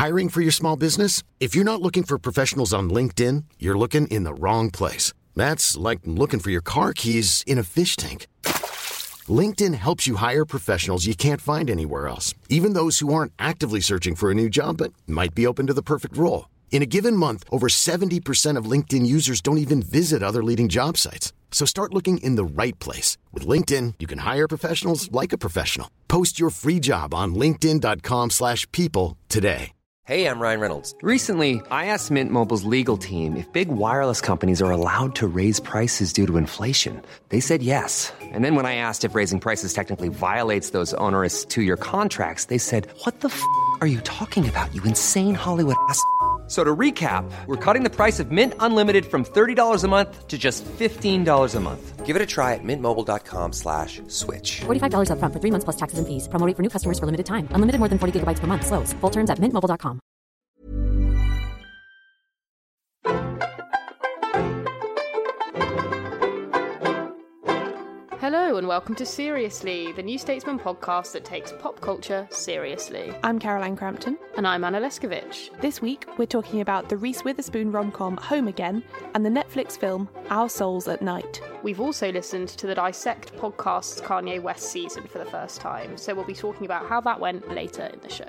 Hiring for your small business? If you're not looking for professionals on LinkedIn, you're looking in the wrong place. That's like looking for your car keys in a fish tank. LinkedIn helps you hire professionals you can't find anywhere else, even those who aren't actively searching for a new job but might be open to the perfect role. In a given month, over 70% of LinkedIn users don't even visit other leading job sites. So start looking in the right place. With LinkedIn, you can hire professionals like a professional. Post your free job on linkedin.com/people today. Hey, I'm Ryan Reynolds. Recently, I asked Mint Mobile's legal team if big wireless companies are allowed to raise prices due to inflation. They said yes. And then when I asked if raising prices technically violates those onerous two-year contracts, they said, "What the f*** are you talking about, you insane Hollywood ass?" So to recap, we're cutting the price of Mint Unlimited from $30 a month to just $15 a month. Give it a try at mintmobile.com/switch. $45 up front for 3 months plus taxes and fees. Promo rate for new customers for limited time. Unlimited more than 40 gigabytes per month. Slows full terms at mintmobile.com. Hello and welcome to Seriously, the New Statesman podcast that takes pop culture seriously. I'm Caroline Crampton. And I'm Anna Leskovich. This week, we're talking about the Reese Witherspoon rom-com Home Again and the Netflix film Our Souls at Night. We've also listened to the Dissect podcast's Kanye West season for the first time, so we'll be talking about how that went later in the show.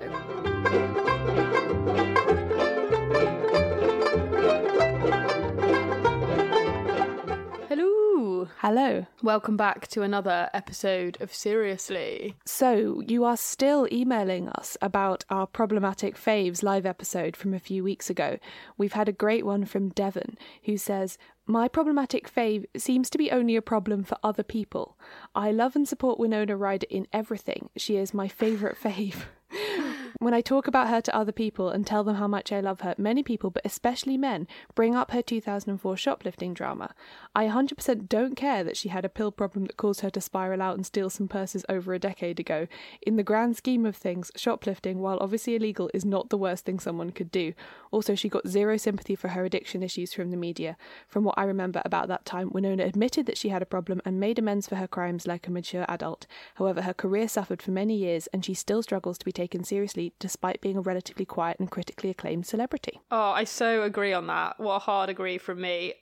Hello. Welcome back to another episode of Seriously. So, you are still emailing us about our Problematic Faves live episode from a few weeks ago. We've had a great one from Devon, who says, "My problematic fave seems to be only a problem for other people. I love and support Winona Ryder in everything. She is my favourite fave." When I talk about her to other people and tell them how much I love her, many people, but especially men, bring up her 2004 shoplifting drama. I 100% don't care that she had a pill problem that caused her to spiral out and steal some purses over a decade ago. In the grand scheme of things, shoplifting, while obviously illegal, is not the worst thing someone could do. Also, she got zero sympathy for her addiction issues from the media. From what I remember about that time, Winona admitted that she had a problem and made amends for her crimes like a mature adult. However, her career suffered for many years and she still struggles to be taken seriously despite being a relatively quiet and critically acclaimed celebrity. Oh, I so agree on that. What a hard agree from me.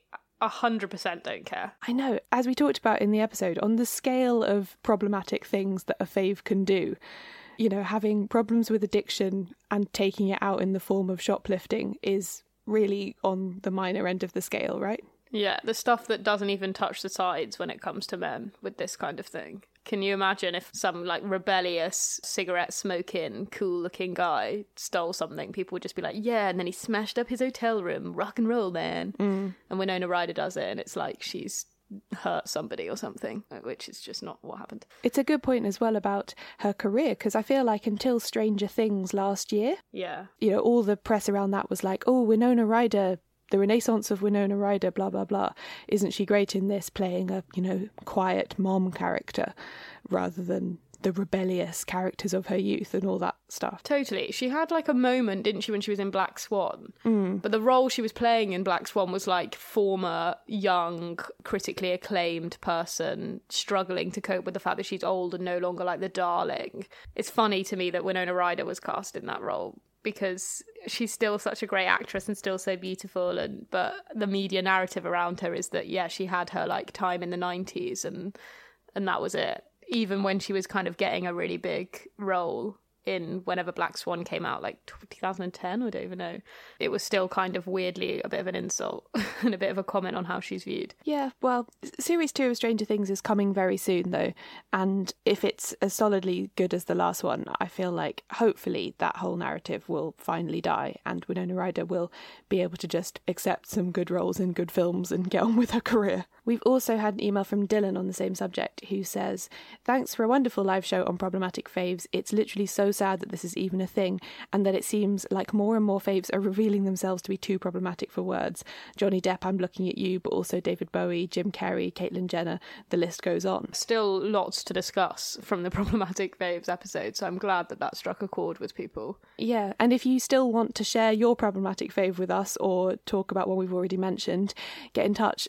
100% don't care. I know. As we talked about in the episode, on the scale of problematic things that a fave can do, you know, having problems with addiction and taking it out in the form of shoplifting is really on the minor end of the scale, right? Yeah, the stuff that doesn't even touch the sides when it comes to men with this kind of thing. Can you imagine if some, like, rebellious, cigarette-smoking, cool-looking guy stole something? People would just be like, yeah, and then he smashed up his hotel room. Rock and roll, man. And Winona Ryder does it, and it's like she's hurt somebody or something, which is just not what happened. It's a good point as well about her career, because I feel like until Stranger Things last year, yeah, you know, all the press around that was like, oh, Winona Ryder, the renaissance of Winona Ryder, blah, blah, blah. Isn't she great in this, playing a, you know, quiet mom character rather than the rebellious characters of her youth and all that stuff. Totally. She had like a moment, didn't she, when she was in Black Swan? But the role she was playing in Black Swan was like former, young, critically acclaimed person struggling to cope with the fact that she's old and no longer like the darling. It's funny to me that Winona Ryder was cast in that role, because she's still such a great actress and still so beautiful, but the media narrative around her is that, yeah, she had her like time in the 90s and that was it. Even when she was kind of getting a really big role in whenever Black Swan came out, like 2010, I don't even know, it was still kind of weirdly a bit of an insult and a bit of a comment on how she's viewed. Yeah, well, Series 2 of Stranger Things is coming very soon, though, and if it's as solidly good as the last one, I feel like hopefully that whole narrative will finally die and Winona Ryder will be able to just accept some good roles in good films and get on with her career. We've also had an email from Dylan on the same subject who says, "Thanks for a wonderful live show on problematic faves. It's literally so sad that this is even a thing and that it seems like more and more faves are revealing themselves to be too problematic for words. Johnny Depp, I'm looking at you, but also David Bowie, Jim Carrey, Caitlyn Jenner, the list goes on." Still lots to discuss from the problematic faves episode, so I'm glad that struck a chord with people. Yeah, and if you still want to share your problematic fave with us or talk about one we've already mentioned, get in touch,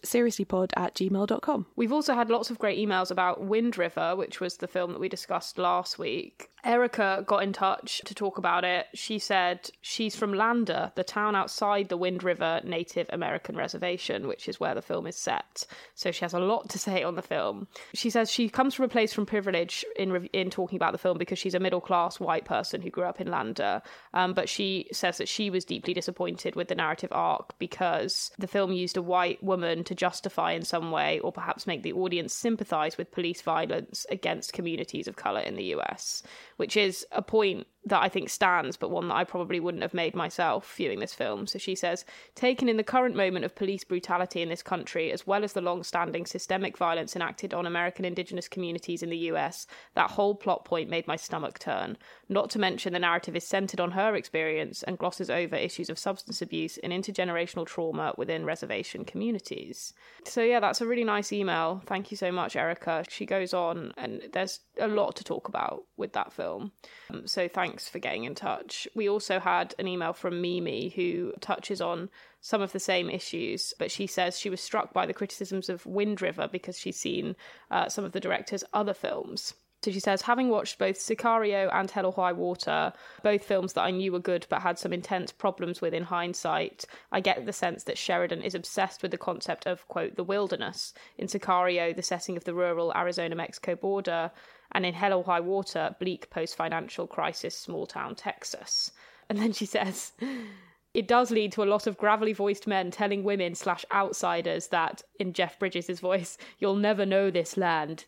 seriouslypod@gmail.com. We've also had lots of great emails about Wind River, which was the film that we discussed last week. Erica got in touch to talk about it. She said she's from Lander, the town outside the Wind River Native American Reservation, which is where the film is set. So she has a lot to say on the film. She says she comes from a place from privilege in talking about the film because she's a middle-class white person who grew up in Lander. But she says that she was deeply disappointed with the narrative arc because the film used a white woman to justify in some way, or perhaps make the audience sympathise with police violence against communities of colour in the US, which is a point that I think stands, but one that I probably wouldn't have made myself viewing this film. So she says, taken in the current moment of police brutality in this country, as well as the long-standing systemic violence enacted on American Indigenous communities in the US, that whole plot point made my stomach turn. Not to mention the narrative is centred on her experience and glosses over issues of substance abuse and intergenerational trauma within reservation communities. So yeah, that's a really nice email. Thank you so much, Erica. She goes on, and there's a lot to talk about with that film. So thanks for getting in touch. We also had an email from Mimi who touches on some of the same issues, but she says she was struck by the criticisms of Wind River because she's seen some of the director's other films. So she says, having watched both Sicario and Hell or High Water, both films that I knew were good but had some intense problems with in hindsight, I get the sense that Sheridan is obsessed with the concept of, quote, the wilderness. In Sicario, the setting of the rural Arizona-Mexico border, and in Hell or High Water, bleak post-financial crisis small-town Texas. And then she says, it does lead to a lot of gravelly-voiced men telling women/outsiders that, in Jeff Bridges' voice, you'll never know this land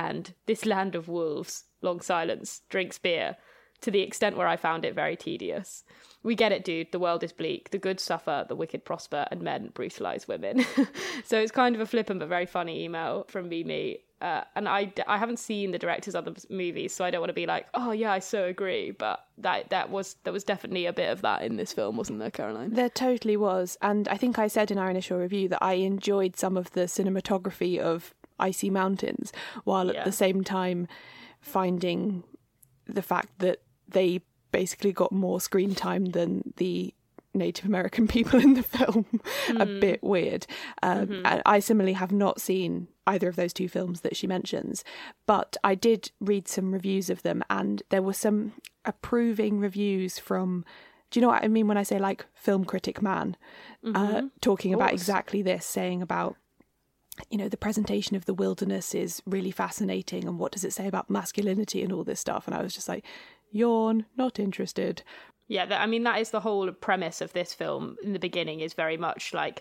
of wolves. Long silence, drinks beer, to the extent where I found it very tedious. We get it, dude. The world is bleak. The good suffer, the wicked prosper, and men brutalise women. So it's kind of a flippant but very funny email from Mimi. And I haven't seen the director's other movies, so I don't want to be like, oh yeah, I so agree. But there was definitely a bit of that in this film, wasn't there, Caroline? There totally was. And I think I said in our initial review that I enjoyed some of the cinematography of Icy Mountains, while at the same time finding the fact that they basically got more screen time than the Native American people in the film a bit weird. I similarly have not seen either of those two films that she mentions, but I did read some reviews of them, and there were some approving reviews from, do you know what I mean when I say like Film Critic Man, talking about exactly this, saying about, you know, the presentation of the wilderness is really fascinating, and what does it say about masculinity and all this stuff. And I was just like, yawn, not interested. Yeah, that is the whole premise of this film in the beginning, is very much like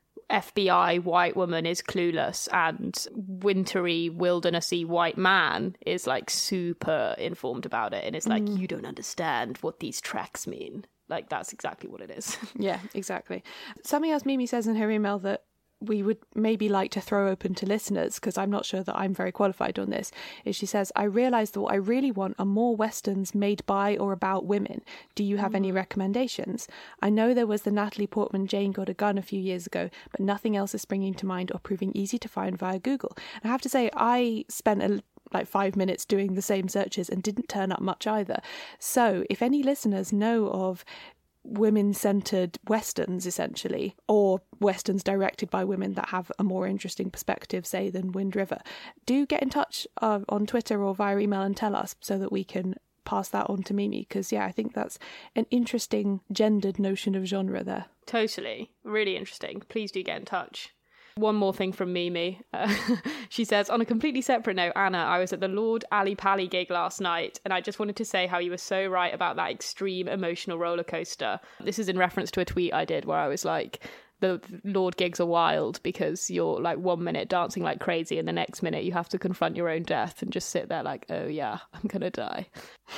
FBI white woman is clueless and wintry, wildernessy white man is like super informed about it, and it's like, you don't understand what these tracks mean. Like, that's exactly what it is. Yeah, exactly. Something else Mimi says in her email that we would maybe like to throw open to listeners, because I'm not sure that I'm very qualified on this, is she says, I realise that what I really want are more westerns made by or about women. Do you have any recommendations? I know there was the Natalie Portman Jane Got a Gun a few years ago, but nothing else is springing to mind or proving easy to find via Google. And I have to say, I spent like 5 minutes doing the same searches and didn't turn up much either. So if any listeners know of women-centred westerns, essentially, or westerns directed by women that have a more interesting perspective, say, than Wind River, do get in touch on Twitter or via email and tell us, so that we can pass that on to Mimi, because I think that's an interesting gendered notion of genre there. Totally, really interesting. Please do get in touch. One more thing from Mimi. She says, on a completely separate note, Anna, I was at the Lord Ali Pali gig last night, and I just wanted to say how you were so right about that extreme emotional roller coaster. This is in reference to a tweet I did where I was like, the Lord gigs are wild because you're like 1 minute dancing like crazy and the next minute you have to confront your own death and just sit there like, oh yeah, I'm gonna die.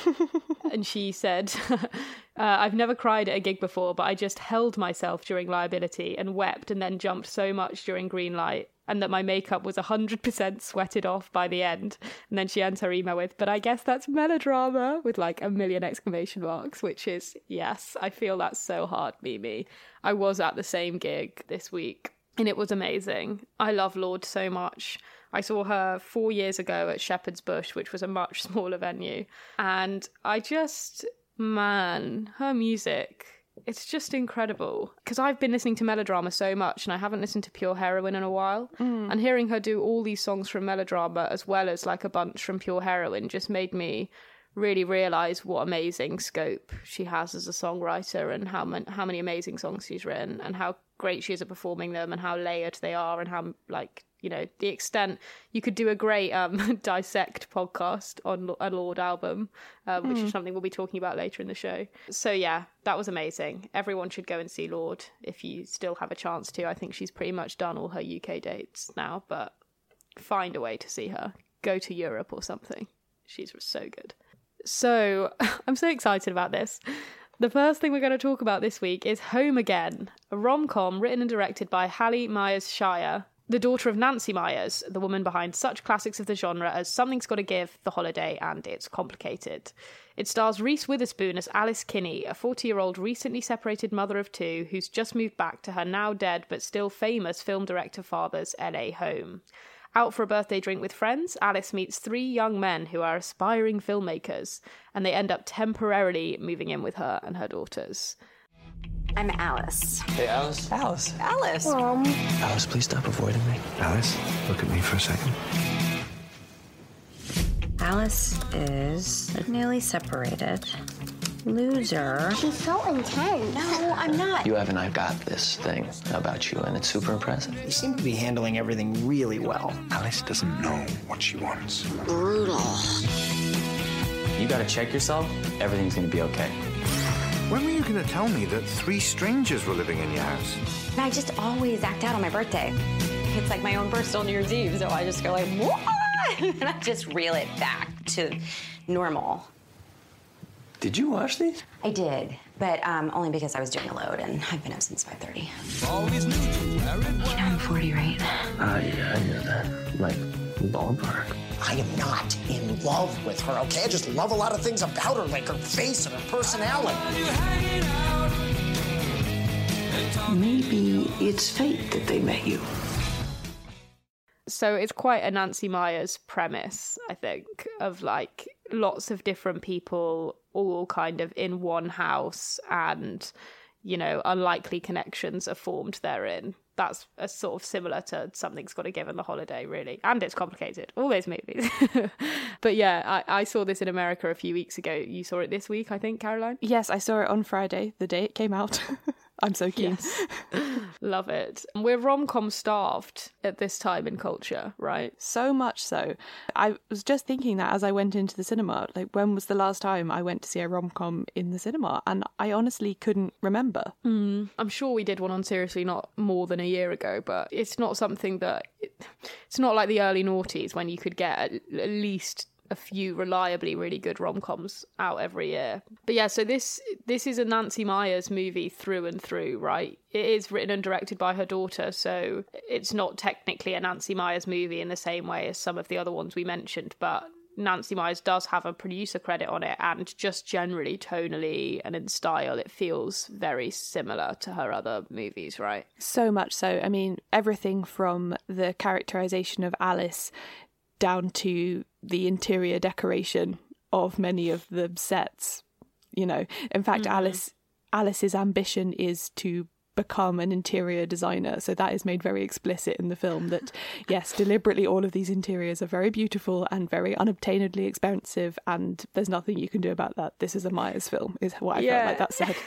And she said, I've never cried at a gig before, but I just held myself during Liability and wept and then jumped so much during Greenlight, and that my makeup was 100% sweated off by the end. And then she ends her email with, but I guess that's melodrama, with like 1 million exclamation marks, which is, yes, I feel that's so hard, Mimi. I was at the same gig this week and it was amazing. I love Lorde so much. I saw her 4 years ago at Shepherd's Bush, which was a much smaller venue. And I just, man, her music, it's just incredible. Because I've been listening to Melodrama so much and I haven't listened to Pure Heroine in a while. And hearing her do all these songs from Melodrama as well as like a bunch from Pure Heroine just made me really realise what amazing scope she has as a songwriter, and how many amazing songs she's written, and how great she is at performing them, and how layered they are, and how, like, you know, the extent you could do a great dissect podcast on a Lorde album, which is something we'll be talking about later in the show. So yeah, that was amazing. Everyone should go and see Lorde if you still have a chance to. I think she's pretty much done all her UK dates now, but find a way to see her. Go to Europe or something. She's so good. So I'm so excited about this. The first thing we're going to talk about this week is Home Again, a rom-com written and directed by Hallie Myers-Shire, the daughter of Nancy Myers, the woman behind such classics of the genre as Something's Gotta Give, The Holiday, and It's Complicated. It stars Reese Witherspoon as Alice Kinney, a 40-year-old recently separated mother of two who's just moved back to her now dead but still famous film director father's LA home. Out for a birthday drink with friends, Alice meets three young men who are aspiring filmmakers, and they end up temporarily moving in with her and her daughters. I'm Alice. Hey, Alice. Alice. Alice, please stop avoiding me. Alice, look at me for a second. Alice is a newly separated loser. She's so intense. No, I'm not. You have an I got this thing about you, and it's super impressive. You seem to be handling everything really well. Alice doesn't know what she wants. Brutal. You gotta check yourself. Everything's gonna be okay. When were you going to tell me that 3 strangers were living in your house? I just always act out on my birthday. It's like my own personal New Year's Eve, so I just go like, what? And I just reel it back to normal. Did you watch these? I did, but only because I was doing a load, and I've been up since 5:30. You know I'm 40, right? Yeah, I knew that. Like, ballpark. I am not in love with her, okay? I just love a lot of things about her, like her face and her personality. Maybe it's fate that they met you. So it's quite a Nancy Myers premise, I think, of like lots of different people all kind of in one house, and, you know, unlikely connections are formed therein. That's a sort of similar to Something's Gotta Give and The Holiday, really. And It's Complicated. All those movies. But yeah, I saw this in America a few weeks ago. You saw it this week, I think, Caroline? Yes, I saw it on Friday, the day it came out. I'm so keen. Yes. Love it. We're rom-com starved at this time in culture, right? So much so. I was just thinking that as I went into the cinema, like, when was the last time I went to see a rom-com in the cinema? And I honestly couldn't remember. I'm sure we did one on Seriously not more than a year ago, but it's not something that... It's not like the early noughties when you could get at least a few reliably really good rom-coms out every year. But yeah, so this is a Nancy Myers movie through and through, right? It is written and directed by her daughter, so it's not technically a Nancy Myers movie in the same way as some of the other ones we mentioned, but Nancy Myers does have a producer credit on it, and just generally tonally and in style it feels very similar to her other movies, right? So much so. I mean, everything from the characterization of Alice down to the interior decoration of many of the sets, you know. In fact, Alice's ambition is to become an interior designer, so that is made very explicit in the film that, yes, deliberately all of these interiors are very beautiful and very unobtainably expensive, and there's nothing you can do about that. This is a Myers film, is what I felt like that said.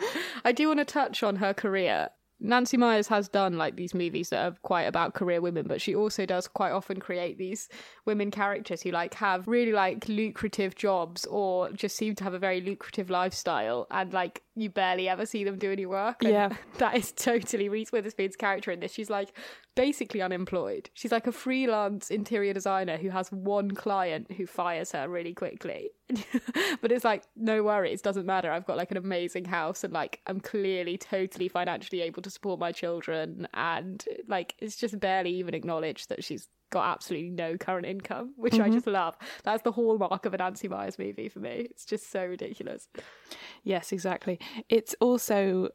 I do want to touch on her career. Nancy Myers has done like these movies that are quite about career women, but she also does quite often create these women characters who like have really like lucrative jobs or just seem to have a very lucrative lifestyle, and like you barely ever see them do any work. And yeah, that is totally Reese Witherspoon's character in this. She's like basically unemployed. She's like a freelance interior designer who has one client who fires her really quickly. But it's like, no worries, doesn't matter. I've got like an amazing house, and like I'm clearly totally financially able to support my children, and like it's just barely even acknowledged that she's got absolutely no current income, which I just love. That's the hallmark of a Nancy Myers movie for me. It's just so ridiculous. Yes, exactly. It's also,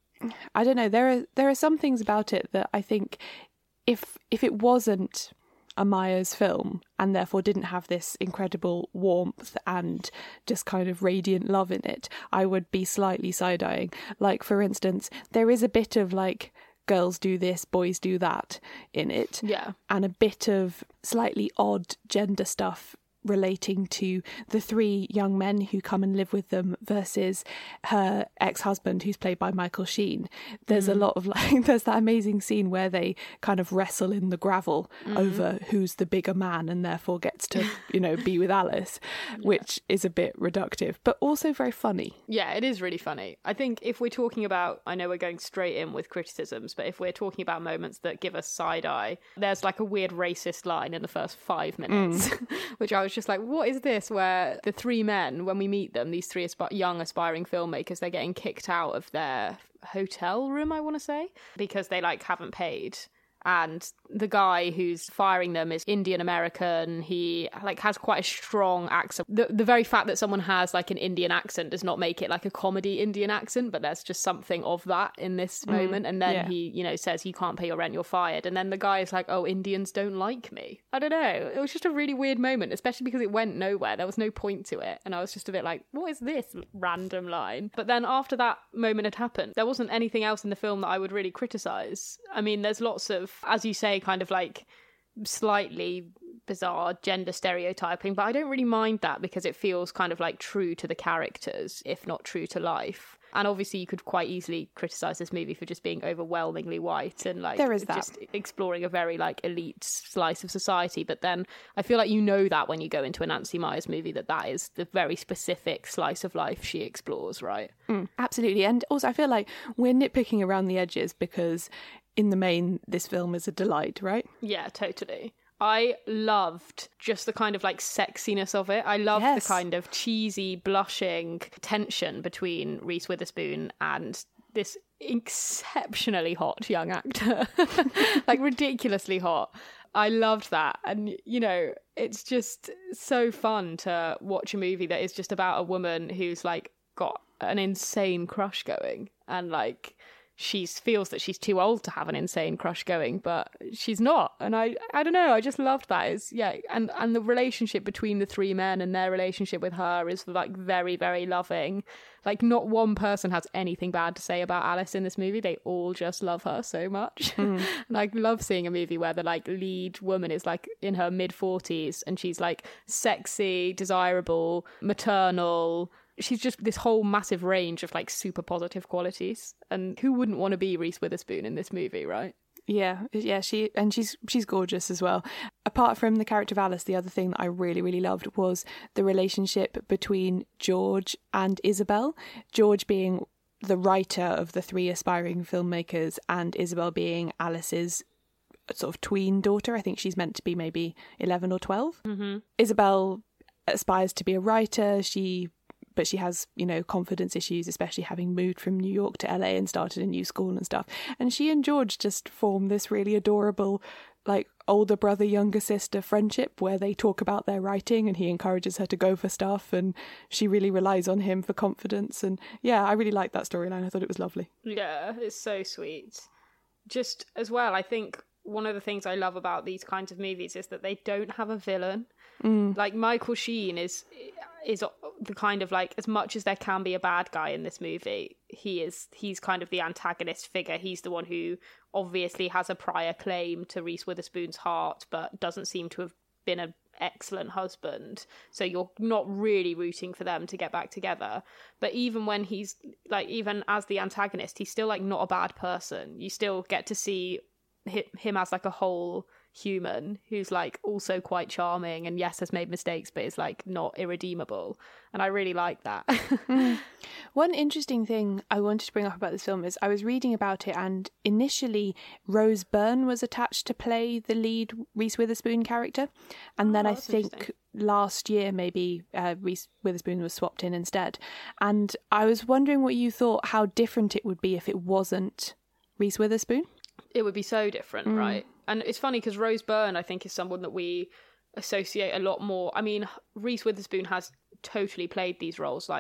I don't know, there are some things about it that I think if it wasn't a Myers film and therefore didn't have this incredible warmth and just kind of radiant love in it, I would be slightly side-eyeing. Like, for instance, there is a bit of like girls do this, boys do that in it. Yeah. And a bit of slightly odd gender stuff relating to the 3 young men who come and live with them versus her ex-husband, who's played by Michael Sheen. There's a lot of there's that amazing scene where they kind of wrestle in the gravel over who's the bigger man and therefore gets to, be with Alice, which is a bit reductive, but also very funny. Yeah, it is really funny. I think if we're talking about, I know we're going straight in with criticisms, but if we're talking about moments that give us side eye, there's like a weird racist line in the first 5 minutes, which I was just like, what is this? Where the 3 men, when we meet them, these 3 young aspiring filmmakers, they're getting kicked out of their hotel room, I want to say, because they haven't paid. And the guy who's firing them is Indian American. He has quite a strong accent. The very fact that someone has an Indian accent does not make it a comedy Indian accent, but there's just something of that in this moment. And then he, says, you can't pay your rent, you're fired. And then the guy is like, oh, Indians don't like me. I don't know. It was just a really weird moment, especially because it went nowhere. There was no point to it. And I was just a bit like, what is this random line? But then after that moment had happened, there wasn't anything else in the film that I would really criticize. I mean, there's lots of, as you say, kind of slightly bizarre gender stereotyping, but I don't really mind that because it feels kind of true to the characters, if not true to life. And obviously you could quite easily criticize this movie for just being overwhelmingly white and there is that. Just exploring a very elite slice of society. But then I feel that when you go into a Nancy Meyers movie, that is the very specific slice of life she explores, right? Absolutely. And also I feel like we're nitpicking around the edges because in the main, this film is a delight, right? Yeah, totally. I loved just the kind of sexiness of it. I loved the kind of cheesy, blushing tension between Reese Witherspoon and this exceptionally hot young actor. Ridiculously hot. I loved that. And, it's just so fun to watch a movie that is just about a woman who's got an insane crush going and she feels that she's too old to have an insane crush going, but she's not. And I don't know, I just loved that. And the relationship between the 3 men and their relationship with her is very, very loving. Not one person has anything bad to say about Alice in this movie. They all just love her so much. And I love seeing a movie where the lead woman is in her mid-40s and she's sexy, desirable, maternal. She's just this whole massive range of super positive qualities. And who wouldn't want to be Reese Witherspoon in this movie, right? Yeah, she's gorgeous as well. Apart from the character of Alice, the other thing that I really, really loved was the relationship between George and Isabel. George being the writer of the 3 aspiring filmmakers and Isabel being Alice's sort of tween daughter. I think she's meant to be maybe 11 or 12. Mm-hmm. Isabel aspires to be a writer. But she has, confidence issues, especially having moved from New York to LA and started a new school and stuff. And she and George just form this really adorable, older brother, younger sister friendship where they talk about their writing and he encourages her to go for stuff and she really relies on him for confidence. And yeah, I really liked that storyline. I thought it was lovely. Yeah, it's so sweet. Just as well, I think one of the things I love about these kinds of movies is that they don't have a villain. Michael Sheen is the kind of as much as there can be a bad guy in this movie, he's kind of the antagonist figure. He's the one who obviously has a prior claim to Reese Witherspoon's heart but doesn't seem to have been an excellent husband, so you're not really rooting for them to get back together. But even when he's even as the antagonist, he's still not a bad person. You still get to see him as a whole human who's also quite charming and yes has made mistakes but is not irredeemable, and I really like that. One interesting thing I wanted to bring up about this film is I was reading about it, and initially Rose Byrne was attached to play the lead Reese Witherspoon character, and then I think last year maybe Reese Witherspoon was swapped in instead. And I was wondering what you thought, how different it would be if it wasn't Reese Witherspoon. It would be so different, right? And it's funny because Rose Byrne, I think, is someone that we associate a lot more. I mean, Reese Witherspoon has totally played these roles,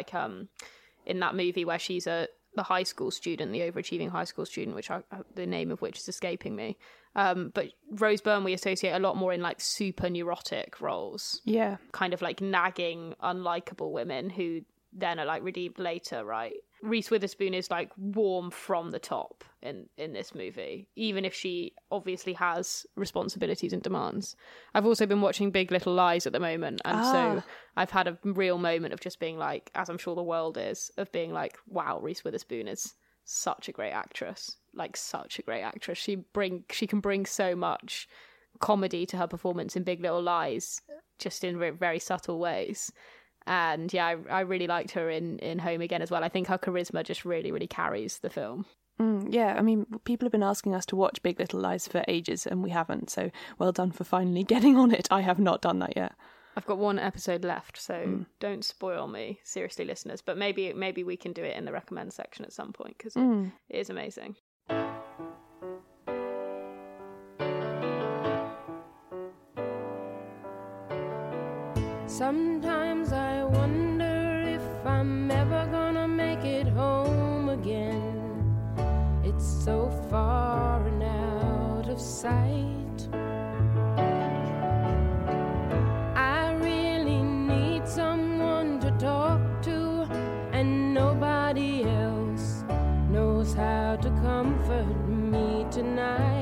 in that movie where she's the high school student, the overachieving high school student, which the name of which is escaping me. But Rose Byrne we associate a lot more in super neurotic roles. Yeah. Kind of nagging, unlikable women who then are redeemed later, right? Reese Witherspoon is like warm from the top in this movie, even if she obviously has responsibilities and demands. I've also been watching Big Little Lies at the moment, and so I've had a real moment of just being like, as I'm sure the world is, of being like, wow, Reese Witherspoon is such a great actress, like such a great actress. She can bring so much comedy to her performance in Big Little Lies, just in very subtle ways. And yeah, I really liked her in Home Again as well. I think her charisma just really, really carries the film. Yeah, I mean, people have been asking us to watch Big Little Lies for ages, and we haven't. So well done for finally getting on it. I have not done that yet. I've got one episode left, so don't spoil me, seriously, listeners. But maybe we can do it in the recommend section at some point, because it is amazing. Sometimes I wonder if I'm ever gonna make it home again. It's so far and out of sight. I really need someone to talk to, and nobody else knows how to comfort me tonight.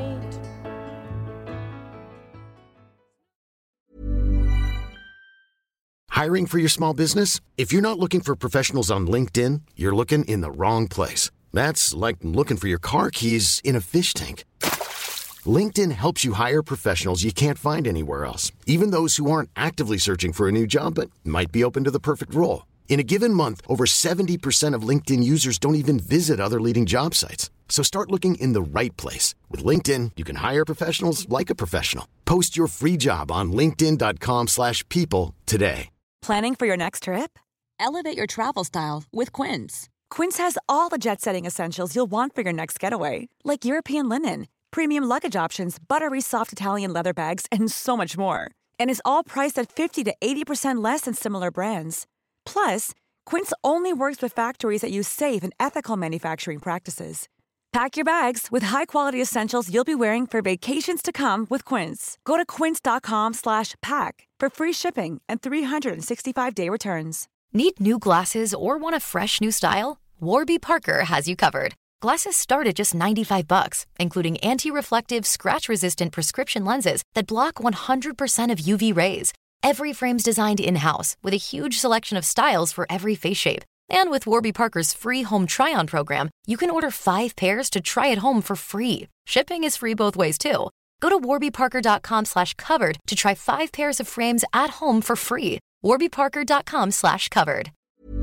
Hiring for your small business? If you're not looking for professionals on LinkedIn, you're looking in the wrong place. That's like looking for your car keys in a fish tank. LinkedIn helps you hire professionals you can't find anywhere else, even those who aren't actively searching for a new job but might be open to the perfect role. In a given month, over 70% of LinkedIn users don't even visit other leading job sites. So start looking in the right place. With LinkedIn, you can hire professionals like a professional. Post your free job on linkedin.com/people today. Planning for your next trip? Elevate your travel style with Quince. Quince has all the jet-setting essentials you'll want for your next getaway, like European linen, premium luggage options, buttery soft Italian leather bags, and so much more. And is all priced at 50 to 80% less than similar brands. Plus, Quince only works with factories that use safe and ethical manufacturing practices. Pack your bags with high-quality essentials you'll be wearing for vacations to come with Quince. Go to quince.com/pack for free shipping and 365-day returns. Need new glasses or want a fresh new style? Warby Parker has you covered. Glasses start at just $95, including anti-reflective, scratch-resistant prescription lenses that block 100% of UV rays. Every frame's designed in-house with a huge selection of styles for every face shape. And with Warby Parker's free home try-on program, you can order 5 pairs to try at home for free. Shipping is free both ways, too. Go to warbyparker.com/covered to try 5 pairs of frames at home for free. warbyparker.com/covered.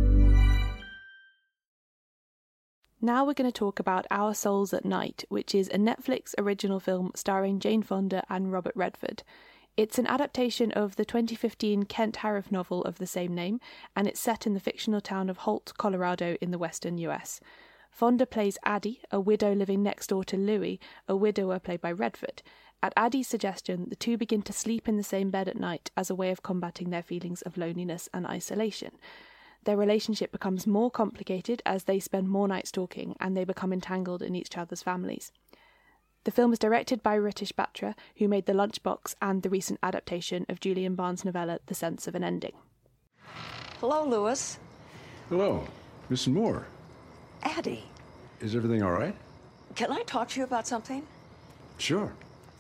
Now we're going to talk about Our Souls at Night, which is a Netflix original film starring Jane Fonda and Robert Redford. It's an adaptation of the 2015 Kent Harif novel of the same name, and it's set in the fictional town of Holt, Colorado in the western US. Fonda plays Addie, a widow living next door to Louis, a widower played by Redford. At Addie's suggestion, the two begin to sleep in the same bed at night as a way of combating their feelings of loneliness and isolation. Their relationship becomes more complicated as they spend more nights talking, and they become entangled in each other's families. The film is directed by Ritesh Batra, who made The Lunchbox and the recent adaptation of Julian Barnes' novella The Sense of an Ending. Hello, Louis. Hello, Miss Moore. Addie. Is everything all right? Can I talk to you about something? Sure.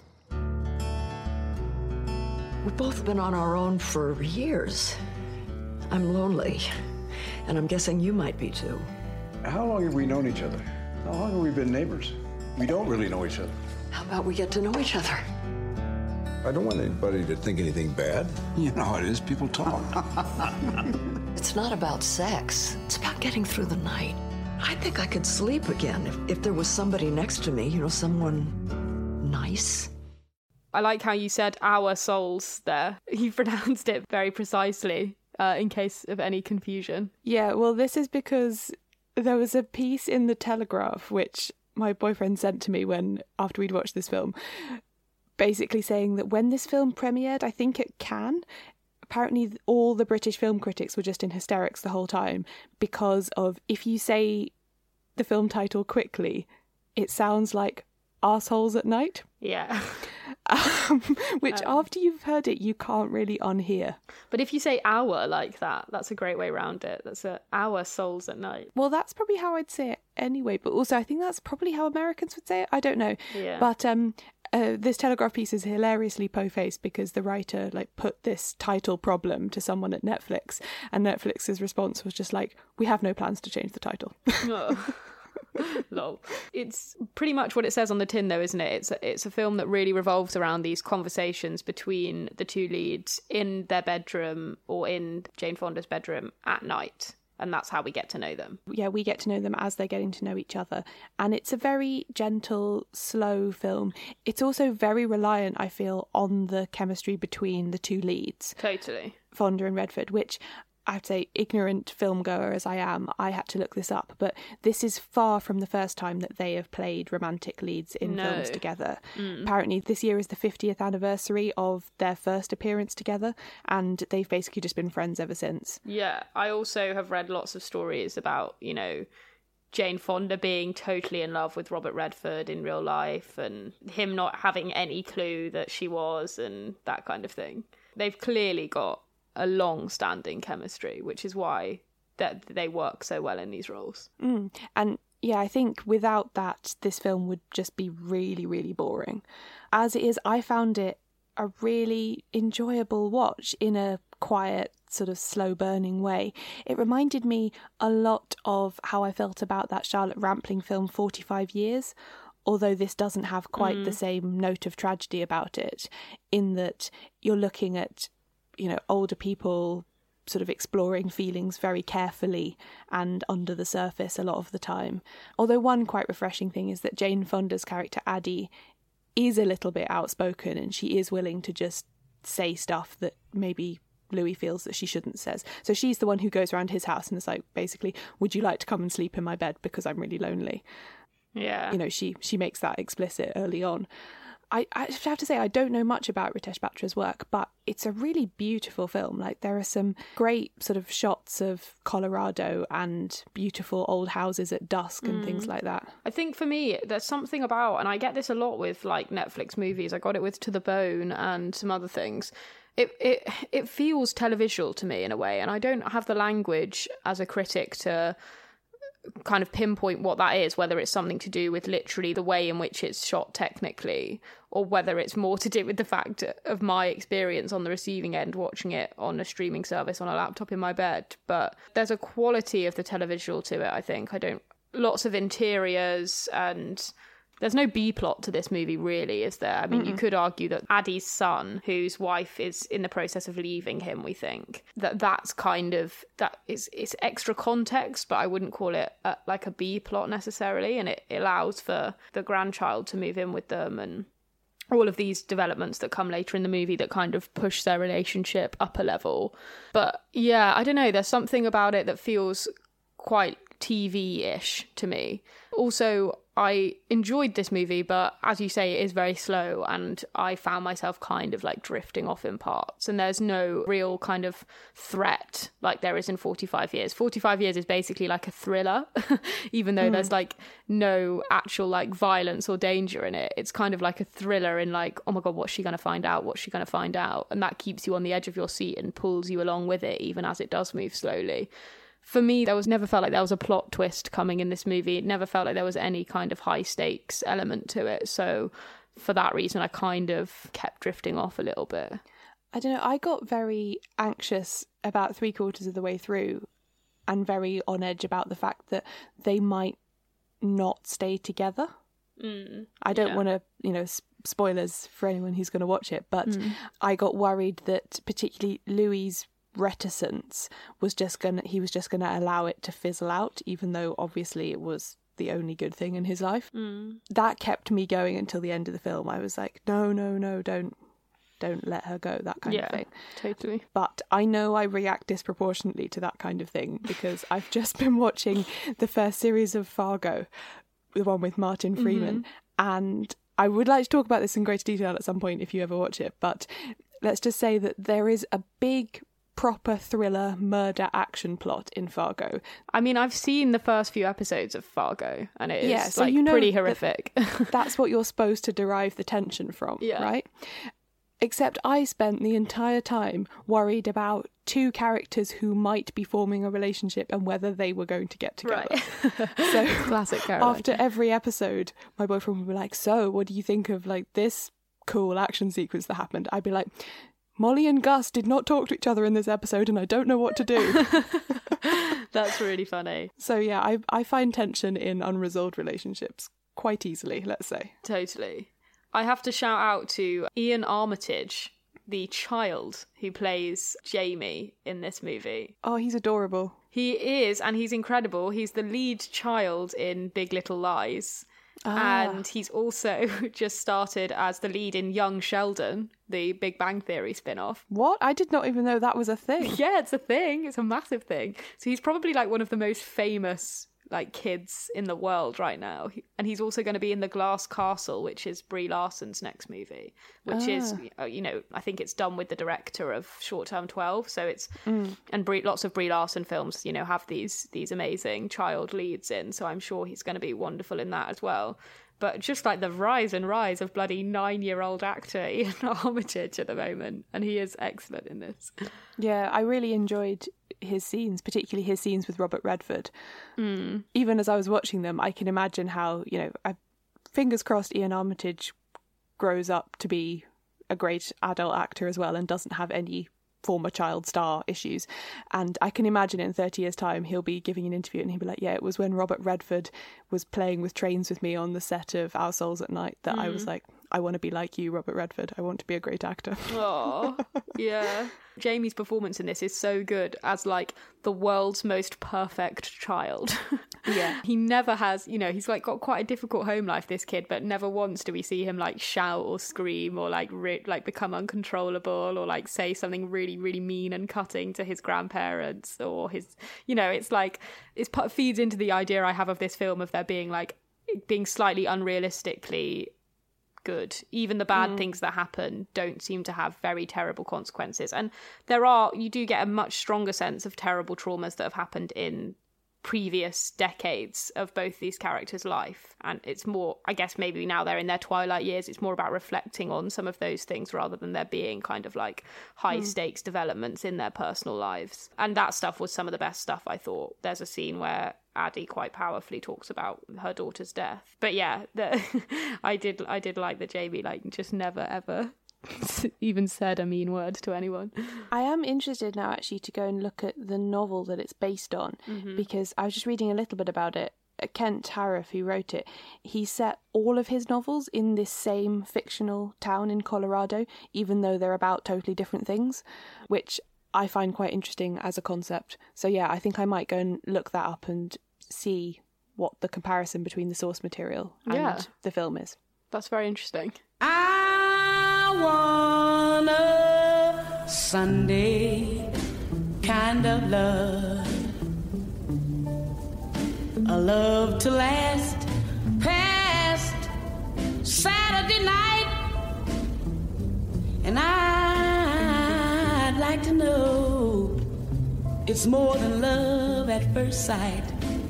We've both been on our own for years. I'm lonely, and I'm guessing you might be too. How long have we known each other? How long have we been neighbors? We don't really know each other. How about we get to know each other? I don't want anybody to think anything bad. You know how it is, people talk. It's not about sex. It's about getting through the night. I think I could sleep again if there was somebody next to me, someone nice. I like how you said our souls there. You pronounced it very precisely, in case of any confusion. Yeah, well, this is because there was a piece in The Telegraph, which my boyfriend sent to me after we'd watched this film, basically saying that when this film premiered, I think at Cannes, apparently all the British film critics were just in hysterics the whole time because of, if you say the film title quickly, it sounds like Arseholes at Night. Yeah. which after you've heard it, you can't really unhear. But if you say our like that, that's a great way around it. That's our souls at night. Well, that's probably how I'd say it anyway. But also, I think that's probably how Americans would say it. I don't know. Yeah. But this Telegraph piece is hilariously po-faced because the writer put this title problem to someone at Netflix, and Netflix's response was just like, "We have no plans to change the title." Oh. Lol. It's pretty much what it says on the tin, though, isn't it? It's a film that really revolves around these conversations between the two leads in their bedroom or in Jane Fonda's bedroom at night. And that's how we get to know them. Yeah, we get to know them as they're getting to know each other. And it's a very gentle, slow film. It's also very reliant, I feel, on the chemistry between the two leads. Totally. Fonda and Redford, which I'd say, ignorant film goer as I am, I had to look this up. But this is far from the first time that they have played romantic leads in films together. Apparently, this year is the 50th anniversary of their first appearance together, and they've basically just been friends ever since. Yeah, I also have read lots of stories about, Jane Fonda being totally in love with Robert Redford in real life and him not having any clue that she was and that kind of thing. They've clearly got a long-standing chemistry, which is why that they work so well in these roles. And yeah, I think without that, this film would just be really, really boring. As it is, I found it a really enjoyable watch in a quiet, sort of slow-burning way. It reminded me a lot of how I felt about that Charlotte Rampling film 45 Years, although this doesn't have quite the same note of tragedy about it, in that you're looking at older people sort of exploring feelings very carefully and under the surface a lot of the time. Although one quite refreshing thing is that Jane Fonda's character Addie is a little bit outspoken and she is willing to just say stuff that maybe Louis feels that she shouldn't say. So she's the one who goes around his house and is like, basically, would you like to come and sleep in my bed because I'm really lonely? Yeah. She makes that explicit early on. I have to say, I don't know much about Ritesh Batra's work, but it's a really beautiful film. There are some great sort of shots of Colorado and beautiful old houses at dusk and things like that. I think for me, there's something about, and I get this a lot with Netflix movies. I got it with To the Bone and some other things. It feels televisual to me in a way, and I don't have the language as a critic to kind of pinpoint what that is, whether it's something to do with literally the way in which it's shot technically, or whether it's more to do with the fact of my experience on the receiving end watching it on a streaming service on a laptop in my bed. But there's a quality of the televisual to it, I think. Lots of interiors, and there's no B-plot to this movie, really, is there? I mean, you could argue that Addie's son, whose wife is in the process of leaving him, we think, that's kind of, it's extra context, but I wouldn't call it like a B-plot necessarily, and it allows for the grandchild to move in with them, and all of these developments that come later in the movie that kind of push their relationship up a level. But yeah, I don't know, there's something about it that feels quite TV-ish to me. Also, I enjoyed this movie, but as you say, it is very slow, and I found myself kind of drifting off in parts, and there's no real kind of threat like there is in 45 Years. 45 Years is basically like a thriller, even though there's no actual violence or danger in it. It's kind of like a thriller in oh my God, what's she going to find out? What's she going to find out? And that keeps you on the edge of your seat and pulls you along with it, even as it does move slowly. For me, never felt like there was a plot twist coming in this movie. It never felt like there was any kind of high stakes element to it. So for that reason, I kind of kept drifting off a little bit. I don't know. I got very anxious about 3/4 of the way through and very on edge about the fact that they might not stay together. I don't want to, spoilers for anyone who's going to watch it, but I got worried that particularly Louis' reticence was just gonna allow it to fizzle out, even though obviously it was the only good thing in his life. That kept me going until the end of the film. I was like, no, don't let her go, that kind of thing. Totally. But I know I react disproportionately to that kind of thing because I've just been watching the first series of Fargo, the one with Martin Freeman, and I would like to talk about this in greater detail at some point if you ever watch it, but let's just say that there is a big proper thriller murder action plot in Fargo. I mean, I've seen the first few episodes of Fargo, and it is so you know pretty horrific. That's what you're supposed to derive the tension from, right? Except I spent the entire time worried about two characters who might be forming a relationship and whether they were going to get together. Right. So classic Caroline. After every episode, my boyfriend would be like, so what do you think of like this cool action sequence that happened? I'd be like, Molly and Gus did not talk to each other in this episode and I don't know what to do. That's really funny. So yeah, I find tension in unresolved relationships quite easily, let's say. Totally. I have to shout out to Ian Armitage, the child who plays Jamie in this movie. Oh, he's adorable. He is, and he's incredible. He's the lead child in Big Little Lies. And he's also just started as the lead in Young Sheldon, the Big Bang Theory spin-off. What? I did not even know that was a thing. Yeah, it's a thing. It's a massive thing. So he's probably like one of the most famous like kids in the world right now. And he's also going to be in The Glass Castle, which is Brie Larson's next movie, which is, you know, I think it's done with the director of Short Term 12. So it's, and lots of Brie Larson films, you know, have these amazing child leads in. So I'm sure he's going to be wonderful in that as well. But just like the rise and rise of bloody 9-year-old actor Ian Armitage at the moment. And he is excellent in this. Yeah, I really enjoyed his scenes, particularly his scenes with Robert Redford. Even as I was watching them, I can imagine how, you know, fingers crossed Ian Armitage grows up to be a great adult actor as well and doesn't have any former child star issues. And I can imagine in 30 years' time he'll be giving an interview and he'll be like, yeah, it was when Robert Redford was playing with trains with me on the set of Our Souls at Night that I was like, I want to be like you, Robert Redford. I want to be a great actor. Oh, yeah. Jamie's performance in this is so good as like the world's most perfect child. Yeah. He never has, you know, he's like got quite a difficult home life, this kid, but never once do we see him like shout or scream or like become uncontrollable or like say something really, really mean and cutting to his grandparents or his, you know, it's like, it feeds into the idea I have of this film of there being like, being slightly unrealistically good. Even the bad things that happen don't seem to have very terrible consequences. And you do get a much stronger sense of terrible traumas that have happened in previous decades of both these characters' life. And it's more, I guess maybe now they're in their twilight years, it's more about reflecting on some of those things rather than there being kind of like high stakes developments in their personal lives. And that stuff was some of the best stuff, I thought. There's a scene where Addie quite powerfully talks about her daughter's death. But yeah, I did like that Jamie like just never ever even said a mean word to anyone. I am interested now actually to go and look at the novel that it's based on because I was just reading a little bit about it. Kent Tariff, who wrote it, he set all of his novels in this same fictional town in Colorado, even though they're about totally different things, which I find quite interesting as a concept. So yeah, I think I might go and look that up and see what the comparison between the source material and the film is. That's very interesting. I want a Sunday kind of love, a love to last past Saturday night, and I'd like to know it's more than love at first sight,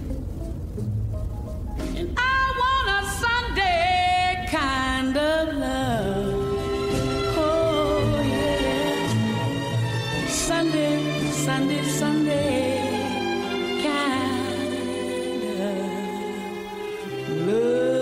and I want a Sunday kind of love. Oh yeah, Sunday, Sunday, Sunday kind of love.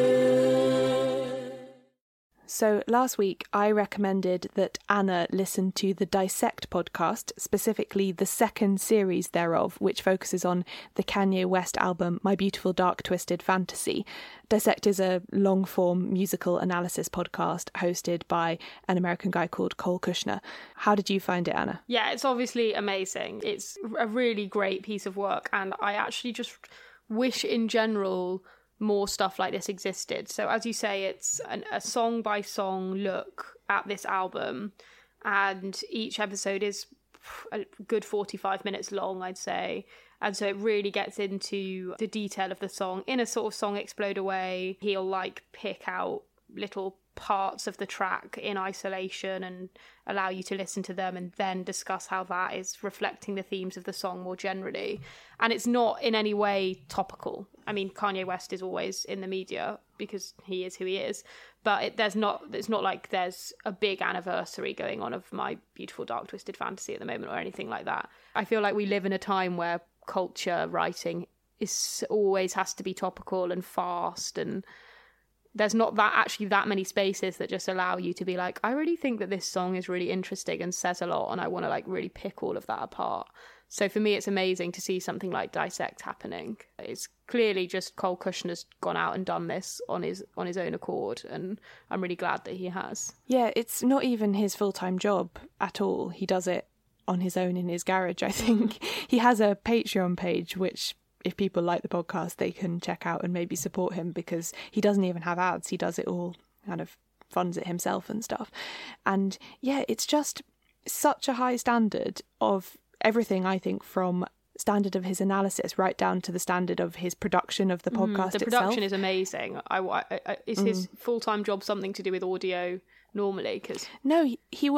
So last week I recommended that Anna listen to the Dissect podcast, specifically the second series thereof, which focuses on the Kanye West album My Beautiful Dark Twisted Fantasy. Dissect is a long-form musical analysis podcast hosted by an American guy called Cole Kushner. How did you find it, Anna? Yeah, it's obviously amazing. It's a really great piece of work, and I actually just wish in general more stuff like this existed. So as you say, it's a song by song look at this album, and each episode is a good 45 minutes long, I'd say. And so it really gets into the detail of the song in a sort of Song Exploder way. He'll like pick out little parts of the track in isolation and allow you to listen to them and then discuss how that is reflecting the themes of the song more generally. And it's not in any way topical. I mean, Kanye West is always in the media because he is who he is, but it's not like there's a big anniversary going on of My Beautiful Dark Twisted Fantasy at the moment or anything like that. I feel like we live in a time where culture writing is always has to be topical and fast, and there's not that many spaces that just allow you to be like, I really think that this song is really interesting and says a lot, and I want to like really pick all of that apart. So for me, it's amazing to see something like Dissect happening. It's clearly just Cole Cushner's gone out and done this on his own accord, and I'm really glad that he has. Yeah, it's not even his full-time job at all. He does it on his own in his garage, I think. He has a Patreon page, which if people like the podcast, they can check out and maybe support him, because he doesn't even have ads. He does it all, kind of funds it himself and stuff. And yeah, it's just such a high standard of everything, I think, from standard of his analysis right down to the standard of his production of the podcast the itself. production is amazing. Is his full-time job something to do with audio normally? Cause... No,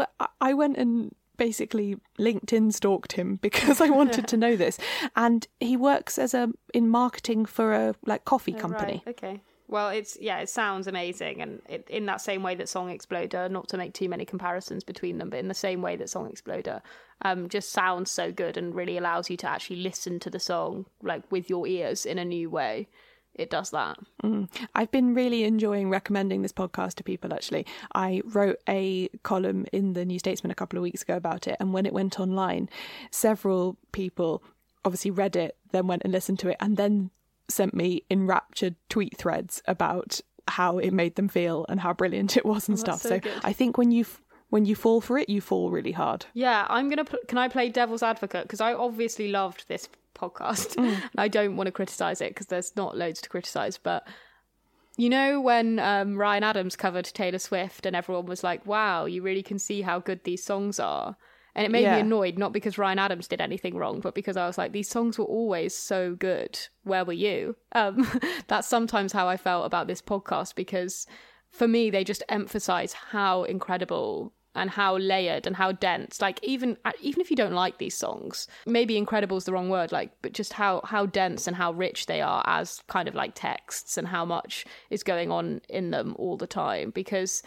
I went and basically LinkedIn stalked him because I wanted to know this, and he works in marketing for a coffee company. Right. Okay. Well, it sounds amazing, and in that same way that Song Exploder, not to make too many comparisons between them, but in the same way that Song Exploder just sounds so good and really allows you to actually listen to the song like with your ears in a new way. It does that. I've been really enjoying recommending this podcast to people, actually. I wrote a column in the New Statesman a couple of weeks ago about it, and when it went online, several people obviously read it, then went and listened to it, and then sent me enraptured tweet threads about how it made them feel and how brilliant it was and stuff. So good. I think when you fall for it, you fall really hard. Yeah, can I play devil's advocate? Because I obviously loved this podcast and I don't want to criticise it because there's not loads to criticise, but you know when Ryan Adams covered Taylor Swift and everyone was like, wow, you really can see how good these songs are. And it made me annoyed, not because Ryan Adams did anything wrong, but because I was like, these songs were always so good. Where were you? That's sometimes how I felt about this podcast, because for me, they just emphasise how incredible and how layered and how dense, like even if you don't like these songs, maybe incredible is the wrong word, but just how dense and how rich they are as kind of like texts, and how much is going on in them all the time. Because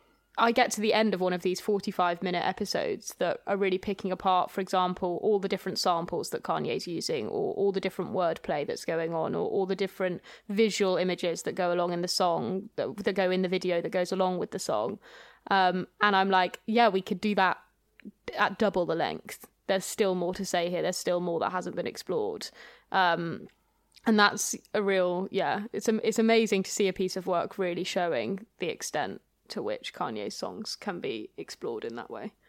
I get to the end of one of these 45-minute episodes that are really picking apart, for example, all the different samples that Kanye's using, or all the different wordplay that's going on, or all the different visual images that go along in the song, that go in the video that goes along with the song. And I'm like, yeah, we could do that at double the length. There's still more to say here. There's still more that hasn't been explored. And that's a real, it's amazing to see a piece of work really showing the extent to which Kanye's songs can be explored in that way.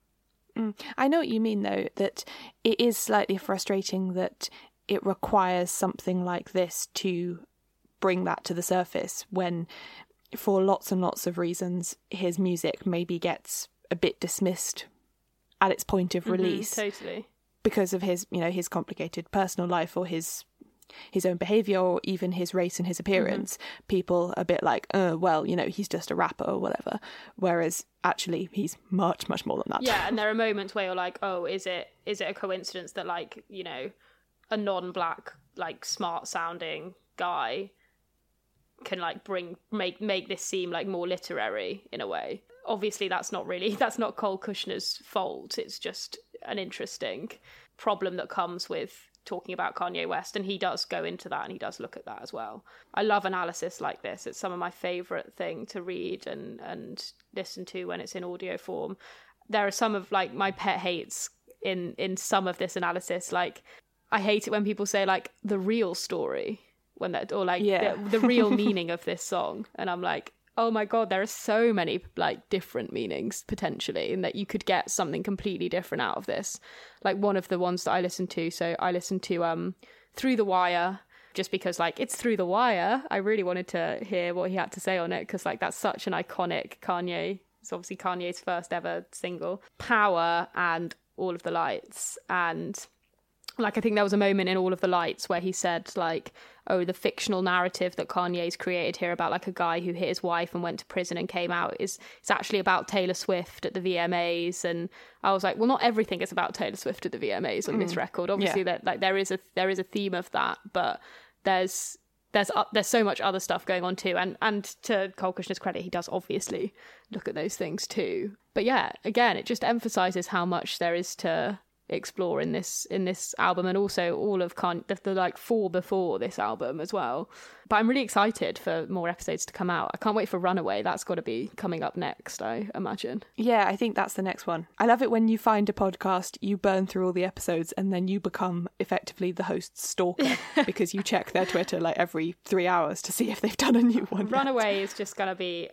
I know what you mean, though, that it is slightly frustrating that it requires something like this to bring that to the surface, when for lots and lots of reasons his music maybe gets a bit dismissed at its point of release. Totally. Because of his complicated personal life, or his own behaviour, or even his race and his appearance. People a bit like, well, he's just a rapper or whatever. Whereas actually he's much, much more than that. Yeah, and there are moments where you're like, oh, is it a coincidence that a non-black, smart sounding guy can make this seem more literary in a way? Obviously that's not Cole Cushner's fault. It's just an interesting problem that comes with talking about Kanye West, and he does go into that, and he does look at that as well. I love analysis like this. It's some of my favourite thing to read and listen to when it's in audio form. There are some of my pet hates in some of this analysis. I hate it when people say the real story, when that, or the real meaning of this song, and I'm like, oh my god, there are so many different meanings potentially, and that you could get something completely different out of this. One of the ones that I listened to, Through the Wire, just because it's Through the Wire. I really wanted to hear what he had to say on it, because that's such an iconic Kanye. It's obviously Kanye's first ever single. Power and All of the Lights. And Like, I think there was a moment in All of the Lights where he said, like, oh, the fictional narrative that Kanye's created here about, like, a guy who hit his wife and went to prison and came out it's actually about Taylor Swift at the VMAs. And I was like, well, not everything is about Taylor Swift at the VMAs on this record. Obviously, that like there is a theme of that, but there's so much other stuff going on too. And to Cole Kushner's credit, he does obviously look at those things too. But yeah, again, it just emphasizes how much there is to explore in this album, and also all of the like 4 before this album as well. But I'm really excited for more episodes to come out. I can't wait for Runaway. That's got to be coming up next, I imagine. Yeah, I think that's the next one. I love it when you find a podcast, you burn through all the episodes, and then you become effectively the host's stalker because you check their Twitter like every 3 hours to see if they've done a new one. Runaway is just going to be,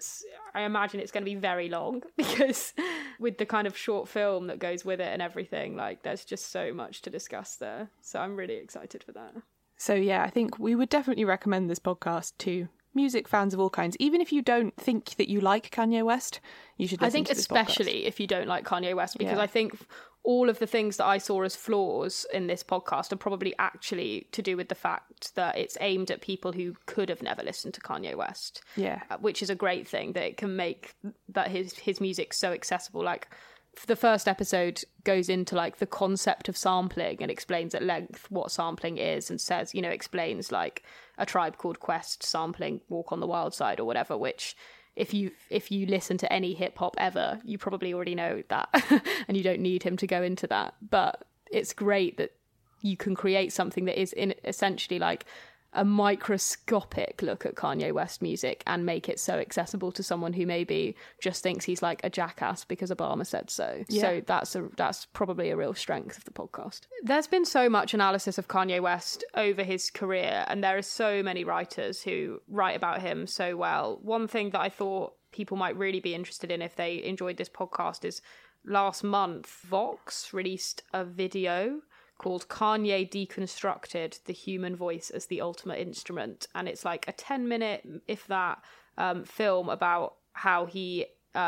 I imagine it's going to be very long, because with the kind of short film that goes with it and everything, like there's just so much to discuss there. So I'm really excited for that. So yeah, I think we would definitely recommend this podcast to music fans of all kinds. Even if you don't think that you like Kanye West, you should listen to this podcast. I think especially if you don't like Kanye West, because I think all of the things that I saw as flaws in this podcast are probably actually to do with the fact that it's aimed at people who could have never listened to Kanye West. Yeah. Which is a great thing, that it can make that his music so accessible. Like, the first episode goes into like the concept of sampling and explains at length what sampling is, and says, you know, explains like A Tribe Called Quest sampling Walk on the Wild Side or whatever, which if you listen to any hip hop ever, you probably already know that and you don't need him to go into that. But it's great that you can create something that is in essentially like a microscopic look at Kanye West music and make it so accessible to someone who maybe just thinks he's like a jackass because Obama said so. Yeah. So that's probably a real strength of the podcast. There's been so much analysis of Kanye West over his career, and there are so many writers who write about him so well. One thing that I thought people might really be interested in if they enjoyed this podcast is last month, Vox released a video called Kanye Deconstructed, The Human Voice as the Ultimate Instrument. And it's like a 10-minute, if that, film about how he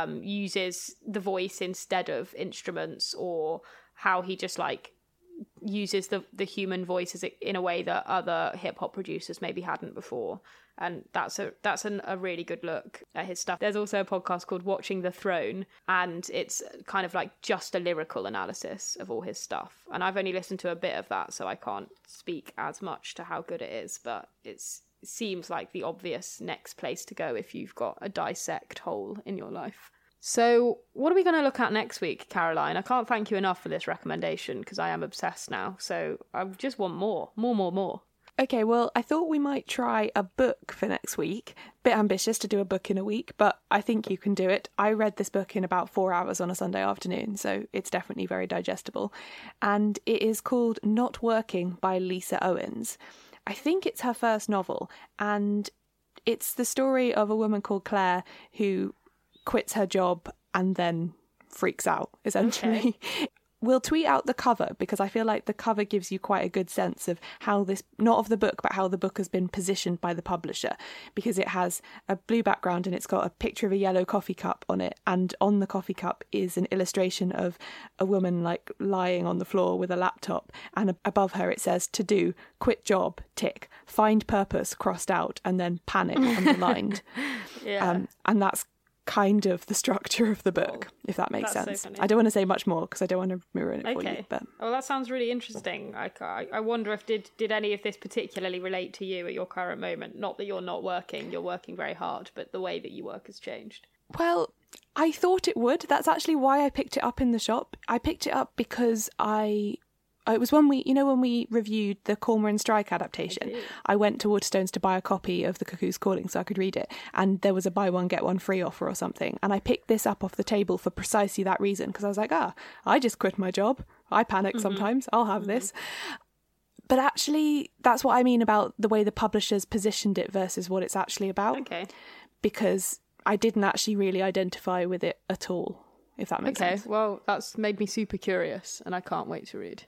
uses the voice instead of instruments, or how he just like uses the human voice in a way that other hip-hop producers maybe hadn't before. And that's a really good look at his stuff. There's also a podcast called Watching the Throne, and it's kind of like just a lyrical analysis of all his stuff. And I've only listened to a bit of that, so I can't speak as much to how good it is, but it seems like the obvious next place to go if you've got a dissect hole in your life. So what are we going to look at next week, Caroline? I can't thank you enough for this recommendation, because I am obsessed now. So I just want more. Okay, well, I thought we might try a book for next week. Bit ambitious to do a book in a week, but I think you can do it. I read this book in about 4 hours on a Sunday afternoon, so it's definitely very digestible. And it is called Not Working by Lisa Owens. I think it's her first novel, and it's the story of a woman called Claire who quits her job and then freaks out, essentially. Okay. We'll tweet out the cover, because I feel like the cover gives you quite a good sense of how this, not of the book, but how the book has been positioned by the publisher, because it has a blue background and it's got a picture of a yellow coffee cup on it, and on the coffee cup is an illustration of a woman like lying on the floor with a laptop, and above her it says "to do, quit job, tick, find purpose," crossed out, and then panic underlined. Yeah. And that's kind of the structure of the book, if that makes sense. So I don't want to say much more because I don't want to ruin it for you. But well, that sounds really interesting. I wonder if did any of this particularly relate to you at your current moment? Not that you're not working, you're working very hard, but the way that you work has changed. Well, I thought it would. That's actually why I picked it up in the shop. I picked it up because it was when we reviewed the Cormoran Strike adaptation. I went to Waterstones to buy a copy of The Cuckoo's Calling so I could read it, and there was a buy one get one free offer or something, and I picked this up off the table for precisely that reason, because I was like, I just quit my job. I panic sometimes. I'll have this. But actually, that's what I mean about the way the publishers positioned it versus what it's actually about. Okay. Because I didn't actually really identify with it at all, if that makes sense. Okay, well, that's made me super curious, and I can't wait to read.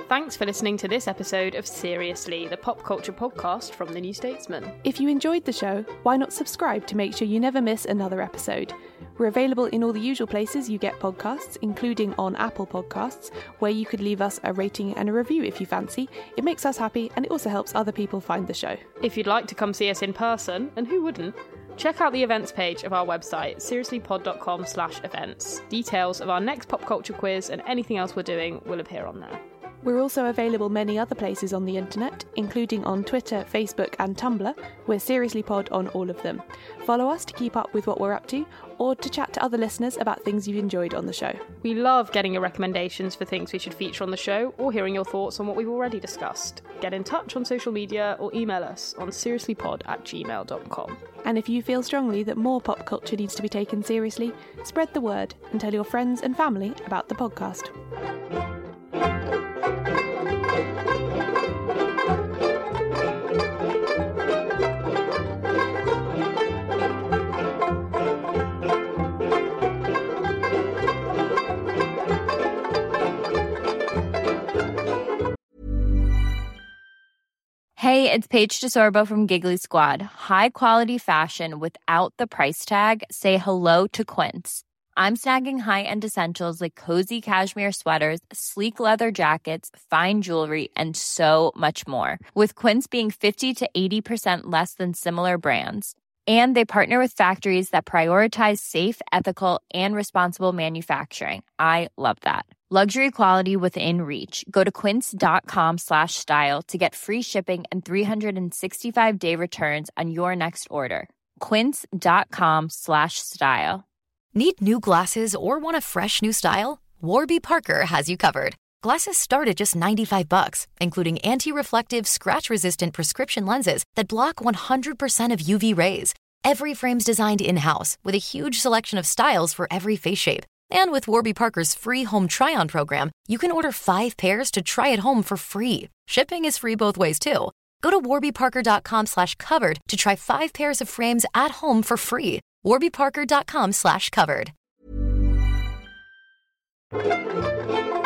Thanks for listening to this episode of Seriously, the pop culture podcast from The New Statesman. If you enjoyed the show, why not subscribe to make sure you never miss another episode? We're available in all the usual places you get podcasts, including on Apple Podcasts, where you could leave us a rating and a review if you fancy. It makes us happy and it also helps other people find the show. If you'd like to come see us in person, and who wouldn't, check out the events page of our website, seriouslypod.com/events. Details of our next pop culture quiz and anything else we're doing will appear on there. We're also available many other places on the internet, including on Twitter, Facebook and Tumblr. We're SeriouslyPod on all of them. Follow us to keep up with what we're up to, or to chat to other listeners about things you've enjoyed on the show. We love getting your recommendations for things we should feature on the show, or hearing your thoughts on what we've already discussed. Get in touch on social media or email us on seriouslypod@gmail.com. And if you feel strongly that more pop culture needs to be taken seriously, spread the word and tell your friends and family about the podcast. Hey, it's Paige DeSorbo from Giggly Squad. High quality fashion without the price tag. Say hello to Quince. I'm snagging high-end essentials like cozy cashmere sweaters, sleek leather jackets, fine jewelry, and so much more. With Quince being 50 to 80% less than similar brands. And they partner with factories that prioritize safe, ethical, and responsible manufacturing. I love that. Luxury quality within reach. Go to quince.com/style to get free shipping and 365-day returns on your next order. Quince.com/style. Need new glasses or want a fresh new style? Warby Parker has you covered. Glasses start at just $95, including anti-reflective, scratch-resistant prescription lenses that block 100% of UV rays. Every frame's designed in-house with a huge selection of styles for every face shape. And with Warby Parker's free home try-on program, you can order 5 pairs to try at home for free. Shipping is free both ways, too. Go to warbyparker.com/covered to try 5 pairs of frames at home for free. warbyparker.com/covered.